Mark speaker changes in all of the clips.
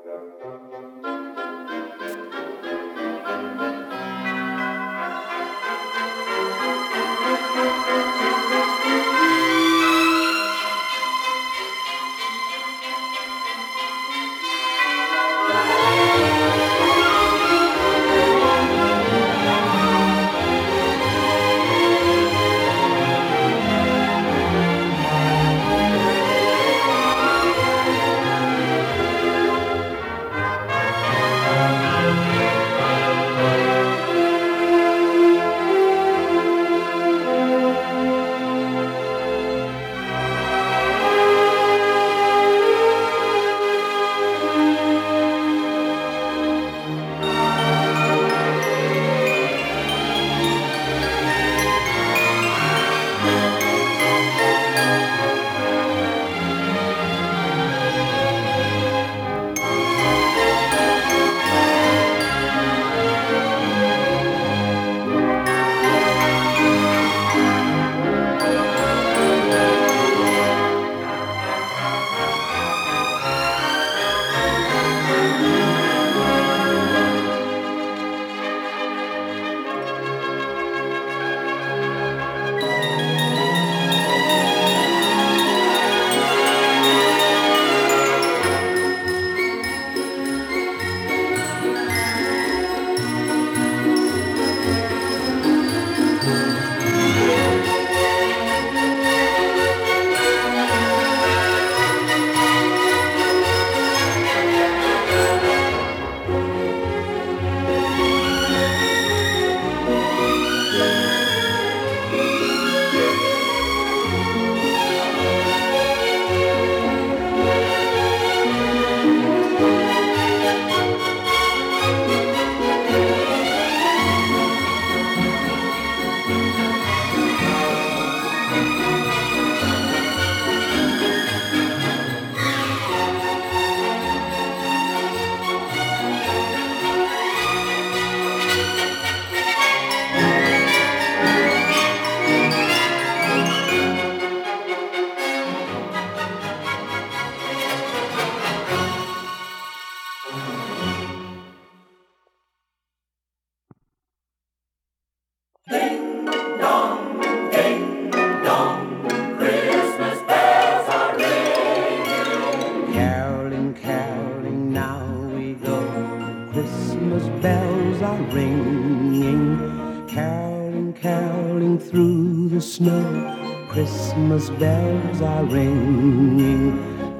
Speaker 1: Christmas bells are ringing.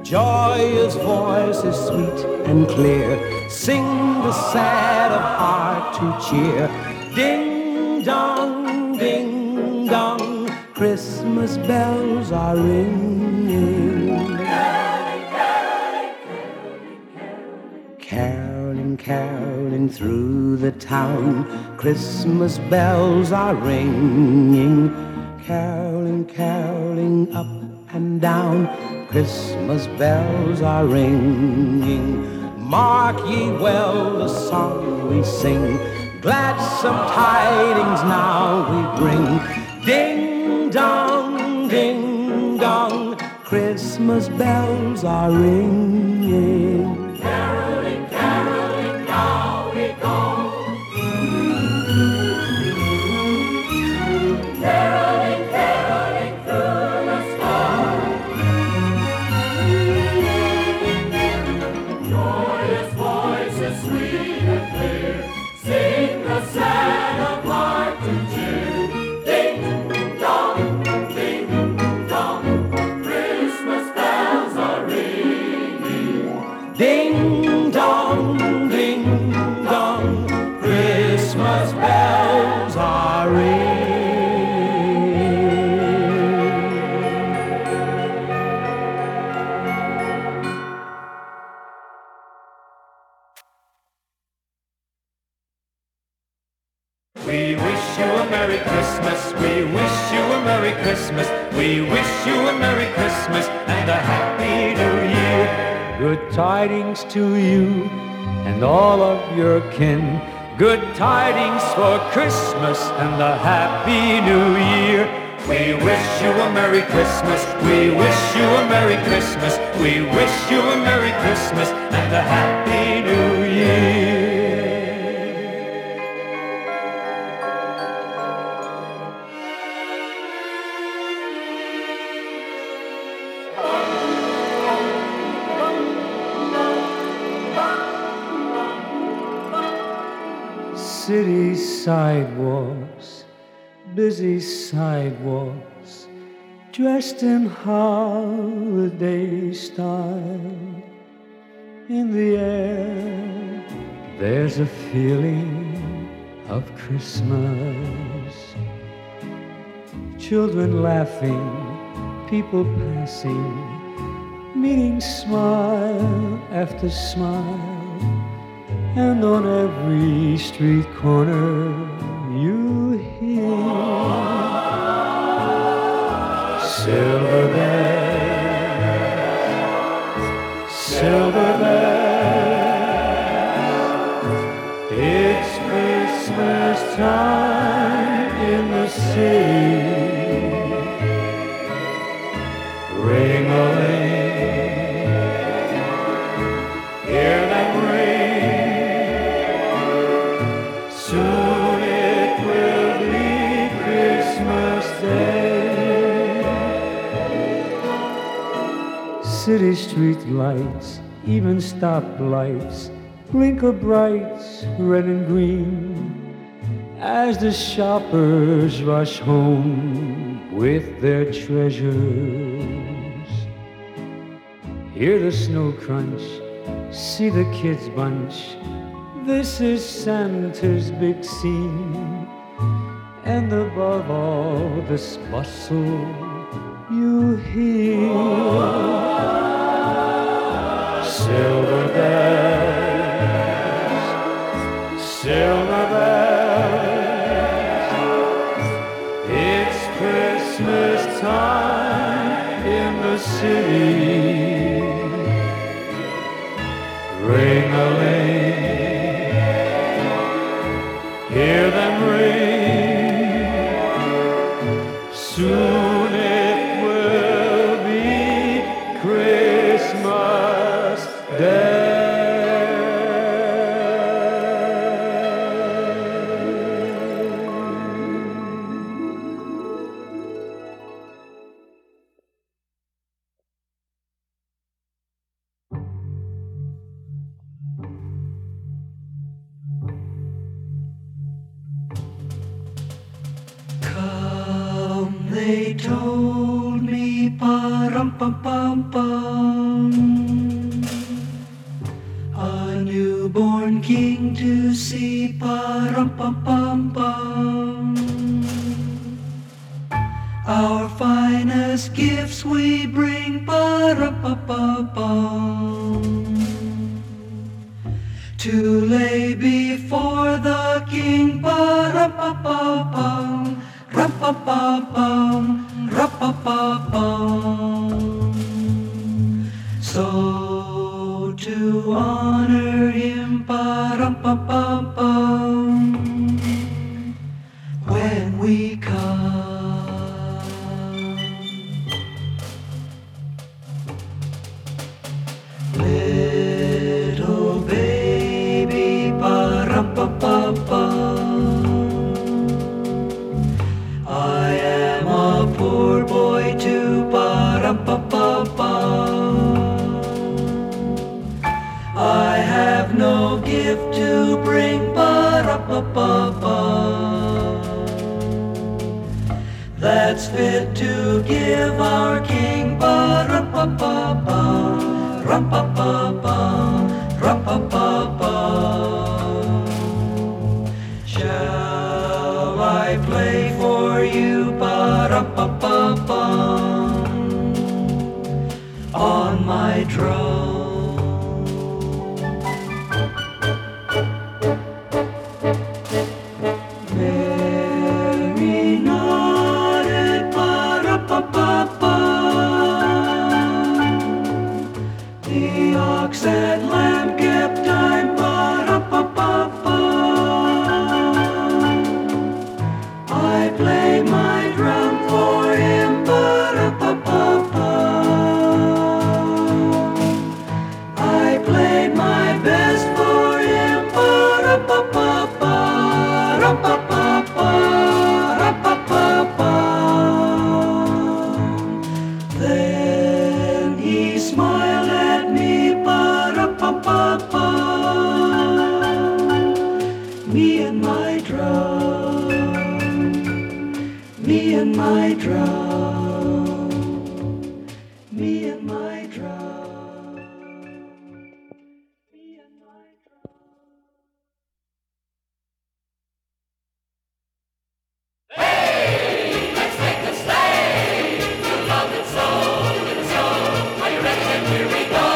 Speaker 1: Joyous voices sweet and clear sing the sad of heart to cheer. Ding dong, ding dong, Christmas bells are ringing. Caroling, caroling through the town, Christmas bells are ringing. Caroling, caroling up and down, Christmas bells are ringing. Mark ye well the song we sing, gladsome tidings now we bring. Ding dong, ding dong, Christmas bells are ringing.
Speaker 2: Caroling, caroling, now we go. Caroling, caroling through the snow. Joyous voices sweet and clear sing the sad of heart to cheer. Ding dong, Christmas bells are ringing.
Speaker 1: Ding dong, ding dong, Christmas bells are ringing.
Speaker 3: We wish you a Merry Christmas, we wish you a Merry Christmas, we wish you a Merry Christmas and a Happy New Year.
Speaker 1: Good tidings to you and all of your kin.
Speaker 3: Good tidings for Christmas and a Happy New Year. We wish you a Merry Christmas. We wish you a Merry Christmas. We wish you a Merry Christmas and a Happy New Year.
Speaker 1: City sidewalks, busy sidewalks, dressed in holiday style. In the air, there's a feeling of Christmas. Children laughing, people passing, meeting smile after smile. And on every street corner you hear silver bells, silver bells. It's Christmas time in the city. Ring-a-ling, hear them ring. Soon it will be Christmas Day. City street lights, even stoplights, blinker brights, red and green, as the shoppers rush home with their treasures. Hear the snow crunch, see the kids bunch. This is Santa's big scene, and above all this bustle you hear silver bells, silver bells. It's Christmas time in the city. Ring-a-ling, hear them ring. Soon it will be Christmas Day.
Speaker 4: They told me, pa-rum-pum-pum-pum, a newborn king to see, pa-rum-pum-pum-pum. Our finest gifts we bring, pa-rum-pum-pum-pum, to lay before the king, pa-rum-pum-pum-pum. Ra-pa-pa-pum, ra-pa-pa-pum. So to honor him, pa-rum-pum-pum-pum, when we come, little baby, pa-rum-pum-pum-pum. Poor boy too, pa-rum-pum-pum-pum. I have no gift to bring, pa-rum-pum-pum-pum, that's fit to give our king, pa-rum-pum-pum-pum, rum-pum-pum-pum, rum-pum-pum-pum. Shall I play for you, pa-rum-pum-pum-pum, on my drum? Mary nodded, pa-rum-pum-pum-pum, the ox and lamb kept time, pa-rum-pum-pum-pum. I play my drum for and my drum, me and my drum, me and my drum.
Speaker 2: Let's take a sleigh to love and soul in the snow. Are you ready? Then here we go.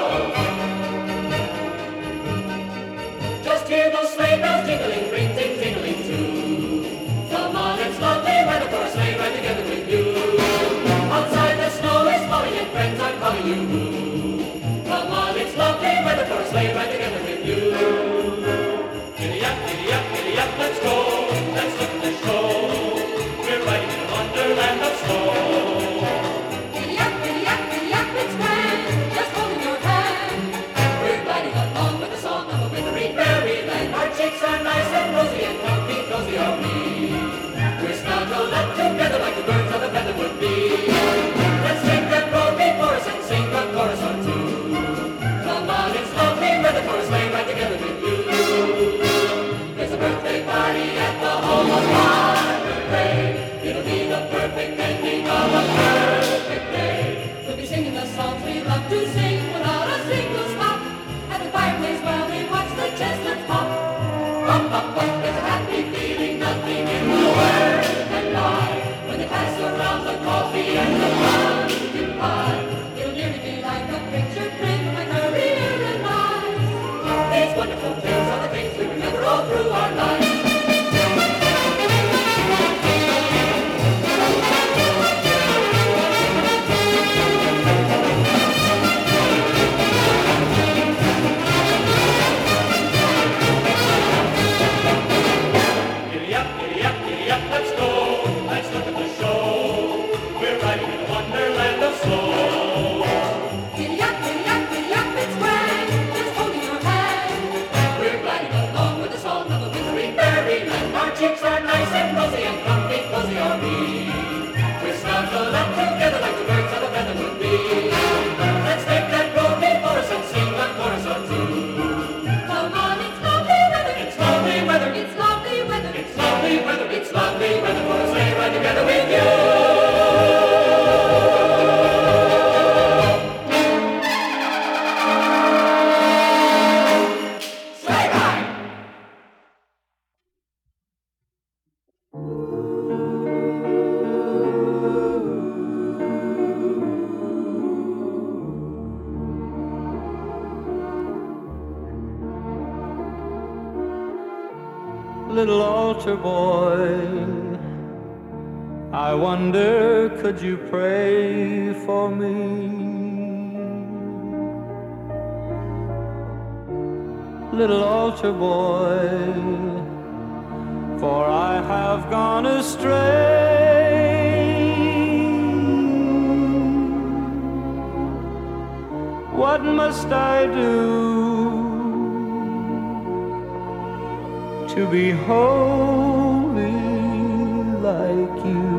Speaker 2: Just hear those sleigh bells jingling, ring, ting, tingling too. Come on, it's lovely weather for a sleigh ride together with you. Outside the snow is falling and friends are calling you. Come on, it's lovely weather for a sleigh ride together with you. Giddy up, let's go. Let's look at the show. We're riding in a wonderland of snow.
Speaker 5: Giddy up, it's grand, just holding your hand.
Speaker 2: We're gliding along with the song of a wintry fairyland. Our cheeks are nice and rosy and comfy, cozy are we. We're snuggled up together like the birds of a feather would be. Let's take that road before us and sing a chorus or two. Come on, it's lovely weather for a sleigh ride together with you. There's a birthday party at the home of Farmer Gray. It'll be the perfect ending of a perfect day.
Speaker 5: We'll be singing the songs we love to sing without a single stop. At the fireplace while we watch the chestnuts pop.
Speaker 2: There's a happy feeling, nothing in the world can lie. When they pass around the coffee and the pumpkin pie.
Speaker 5: It'll nearly be like a picture print of my career and life.
Speaker 2: These wonderful things are the things we remember all through our lives. Giddy up, let's go. Let's look at the show. We're riding in a wonderland of snow.
Speaker 5: Giddy up, it's grand, just holding your hand.
Speaker 2: We're gliding along with the song of a wintry fairyland. Our cheeks are nice and rosy and comfy, cozy are we. We're snuggled up together like the birds of a feather would be. Let's take that road before us and sing a chorus or two.
Speaker 5: Come on, it's lovely weather.
Speaker 2: It's lovely weather.
Speaker 5: It's lovely weather.
Speaker 2: It's lovely weather. It's lovely weather for a sleigh ride together with you. Sleigh ride.
Speaker 1: Little altar boy, I wonder, could you pray for me? Little altar boy, for I have gone astray. What must I do to be holy like you?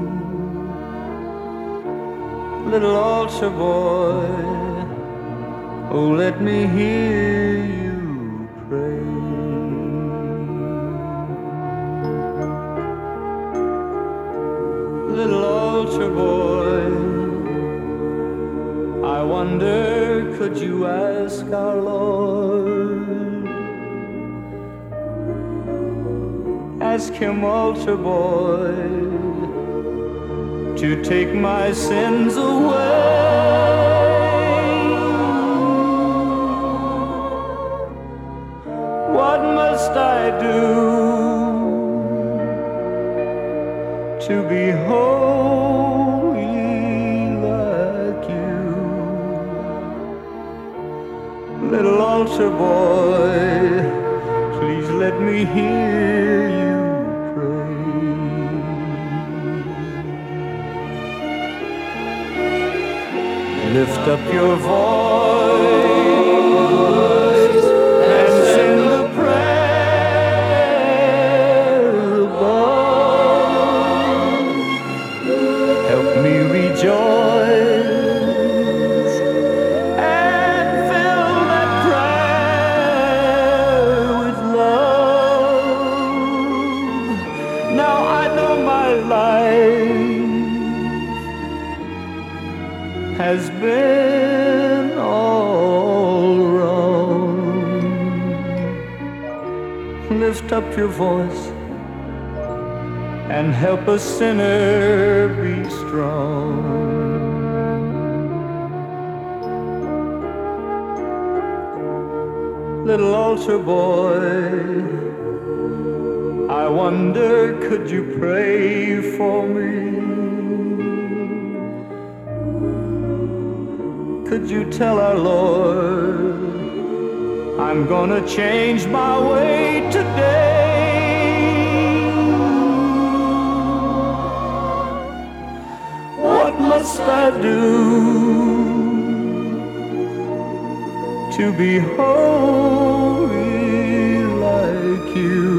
Speaker 1: Little altar boy, oh, let me hear you pray. Little altar boy, I wonder, could you ask our Lord? Ask him, altar boy, to take my sins away. What must I do to be holy like you? Little altar boy, please let me hear you pray. Lift up your voice and sing the prayer above. Help me rejoice and fill that prayer with love. Now I know my life
Speaker 3: lift up your voice and help a sinner be strong. Little altar boy, I wonder, could you pray for me? Could you tell our Lord I'm gonna change my way today? What must I do to be holy like you?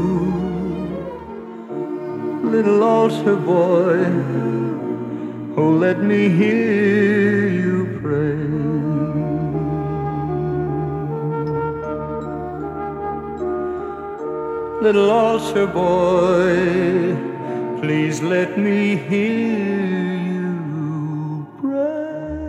Speaker 3: Little altar boy, oh, let me hear you pray. Little altar boy, please let me hear you pray.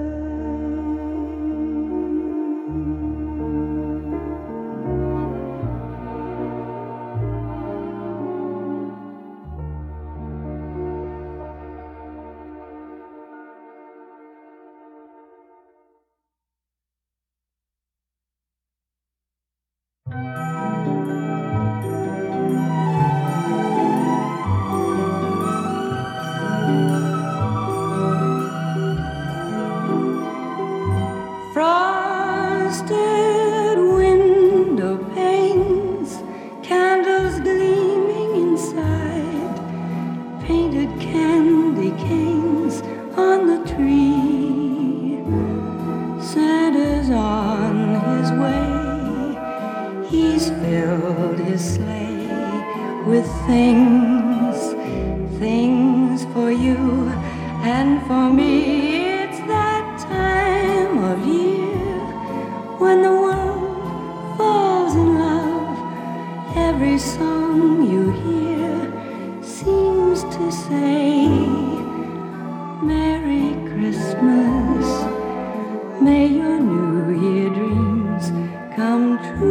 Speaker 6: Frosted window panes, candles gleaming inside, painted candy canes on the tree. Santa's on his way, he's filled his sleigh with things, things for you and for me. It's that time of year when the world falls in love. Every song you hear seems to say, Merry Christmas, may your New Year dreams come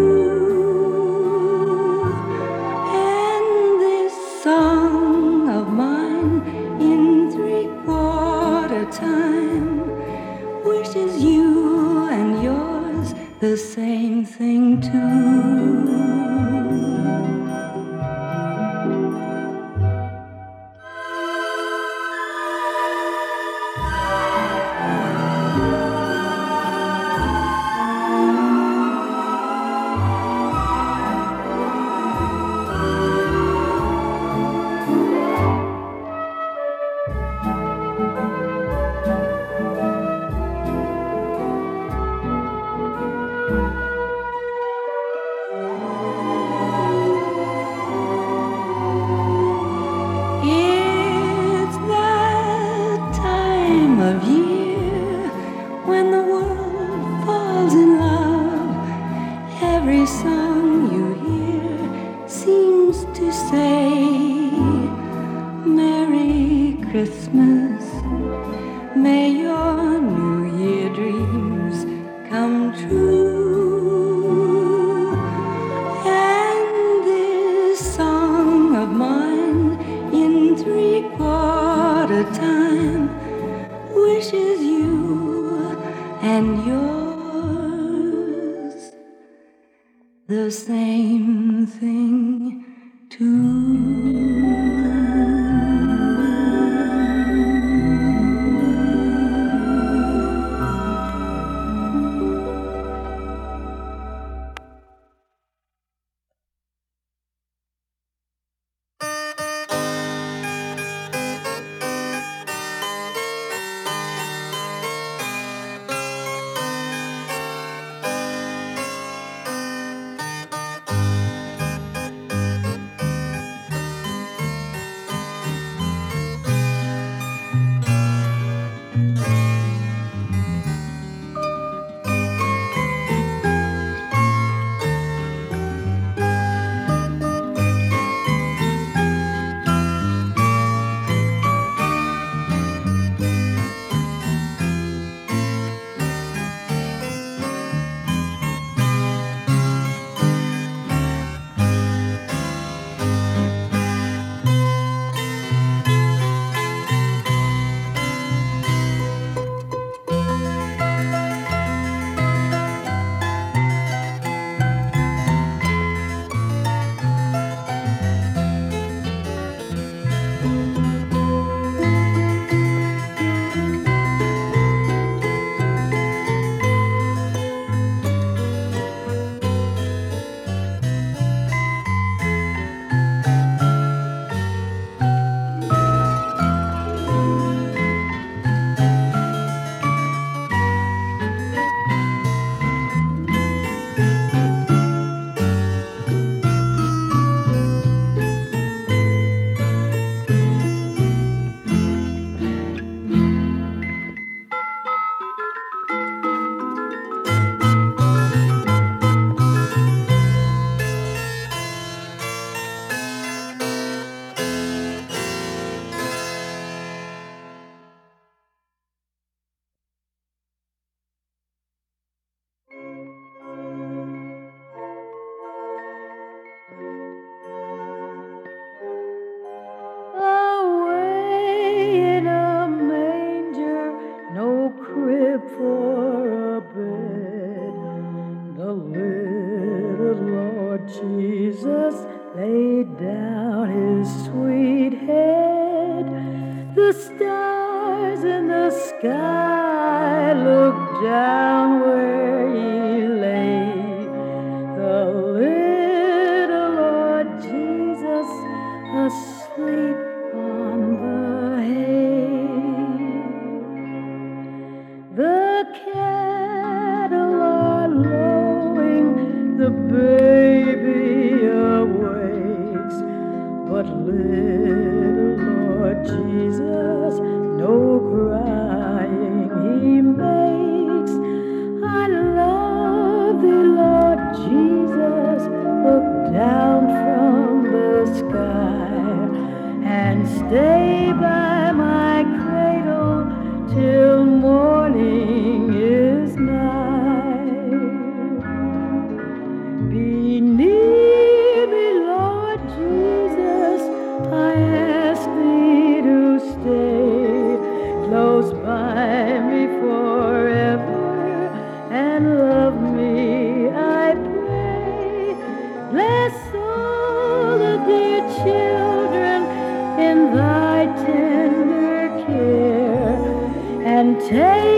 Speaker 6: true. And this song of mine in 3/4 time wishes you and yours the same thing too. It's that time of year when the world falls in love. Every song you hear seems to say, Merry Christmas, may your New Year dreams come true. And this song of mine in 3/4 time wishes you and yours the same thing too. stars in the sky looked down where he lay. The little Lord Jesus asleep on the hay. The cattle are lowing, the baby awakes, but little Lord Jesus no crying he makes. I love thee, Lord Jesus, look down from the sky and stay by my cradle till morning is nigh. Be near me, Lord Jesus, I ask thee to stay close by me forever and love me, I pray. Bless all the dear children in thy tender care, and take